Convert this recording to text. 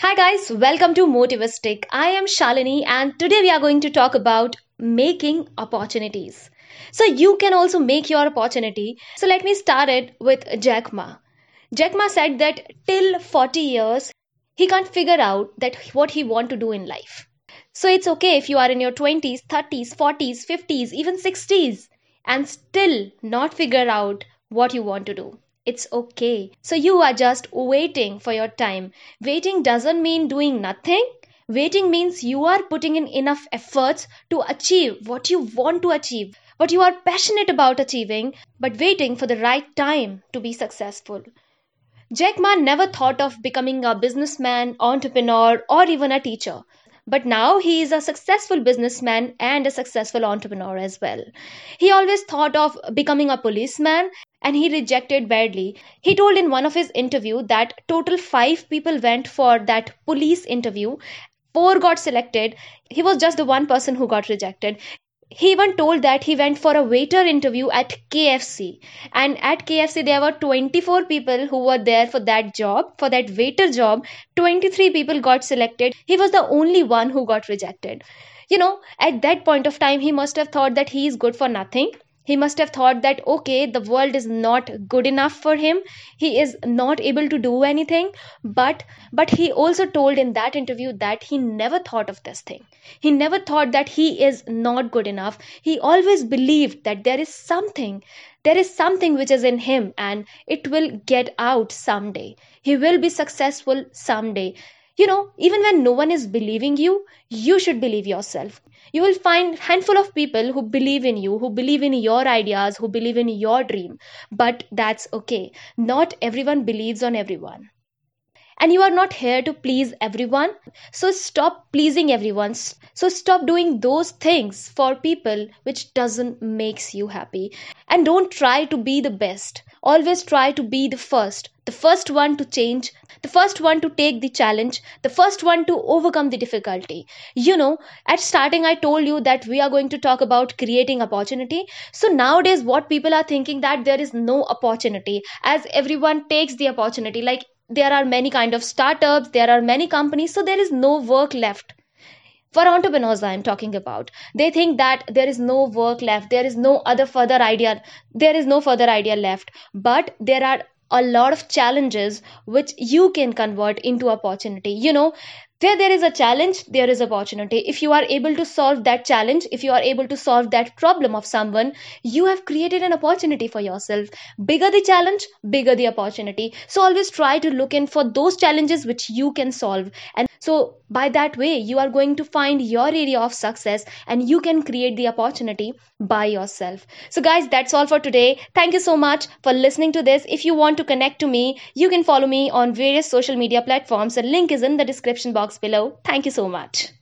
Hi guys, welcome to Motivistic. I am Shalini and today we are going to talk about making opportunities. So you can also make your opportunity. So let me start it with Jack Ma. Jack Ma said that till 40 years he can't figure out that what he want to do in life. So it's okay if you are in your 20s, 30s, 40s, 50s, even 60s and still not figure out what you want to do. It's okay. So you are just waiting for your time. Waiting doesn't mean doing nothing. Waiting means you are putting in enough efforts to achieve what you want to achieve, what you are passionate about achieving, but waiting for the right time to be successful. Jack Ma never thought of becoming a businessman, entrepreneur, or even a teacher. But now he is a successful businessman and a successful entrepreneur as well. He always thought of becoming a policeman and he rejected badly. He told in one of his interview that total 5 people went for that police interview. 4 got selected. He was just the one person who got rejected. He even told that he went for a waiter interview at KFC. And at KFC, there were 24 people who were there for that job, for that waiter job. 23 people got selected. He was the only one who got rejected. At that point of time, he must have thought that he is good for nothing. He must have thought that, okay, the world is not good enough for him. He is not able to do anything. But he also told in that interview that he never thought of this thing. He never thought that he is not good enough. He always believed that there is something which is in him and it will get out someday. He will be successful someday. Even when no one is believing you, you should believe yourself. You will find handful of people who believe in you, who believe in your ideas, who believe in your dream. But that's okay. Not everyone believes on everyone, and you are not here to please everyone. So stop pleasing everyone. So stop doing those things for people which doesn't makes you happy, and don't try to be the best. Always try to be the first one to change, the first one to take the challenge, the first one to overcome the difficulty. At starting I told you that we are going to talk about creating opportunity. So nowadays what people are thinking that there is no opportunity, as everyone takes the opportunity, like there are many kind of startups, there are many companies, so there is no work left. For entrepreneurs I am talking about, they think that there is no work left, there is no other further idea, there is no further idea left. But there are a lot of challenges which you can convert into opportunity. Where there is a challenge, there is opportunity. If you are able to solve that challenge, if you are able to solve that problem of someone, you have created an opportunity for yourself. Bigger the challenge, bigger the opportunity. So always try to look in for those challenges which you can solve. And so by that way, you are going to find your area of success and you can create the opportunity by yourself. So guys, that's all for today. Thank you so much for listening to this. If you want to connect to me, you can follow me on various social media platforms. The link is in the description box below. Thank you so much.